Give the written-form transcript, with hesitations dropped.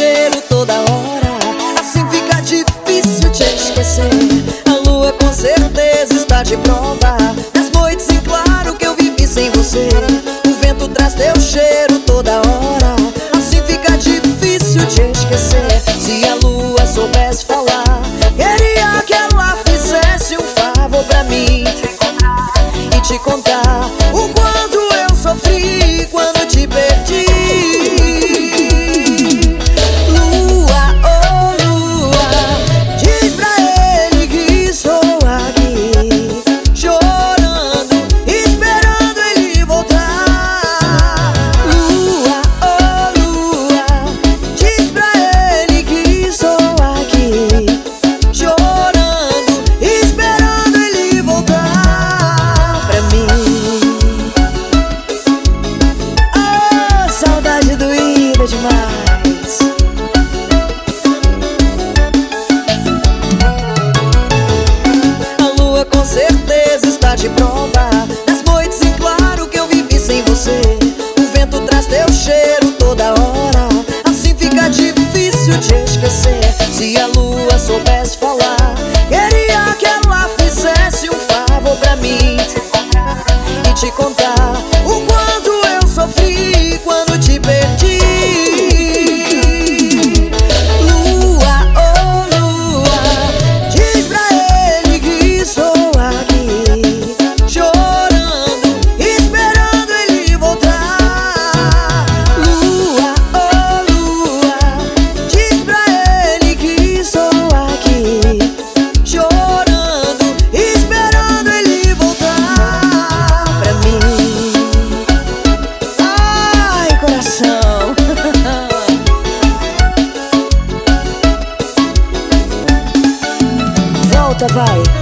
cheiro toda hora, assim fica difícil te esquecer. A lua com certeza está de prova das noites em claro que eu vivi sem você. O vento traz teu cheiro toda hora, assim fica difícil te esquecer. Se a lua soubesse falar, queria que ela fizesse um favor pra mim e te contar o quanto eu sofri quando te perdi. Lua, oh lua, diz pra ele que estou aqui, chorando, esperando ele voltar. Lua, oh lua, diz pra ele que estou aqui, chorando, esperando ele voltar pra mim. Oh, saudade doída demais. A lua com certeza está de prova das noites em claro que eu vivi sem você. O vento traz teu cheiro toda hora, assim fica difícil te esquecer. Se a lua soubesse falar, queria que ela fizesse um favor pra mim e te contar o quanto eu sofri quando te perdi. Lua, oh lua, diz pra ele que estou aqui, chorando, esperando ele voltar. Lua, oh lua, diz pra ele que estou aqui, chorando, esperando ele voltar pra mim. Ai, coração. Volta, vai.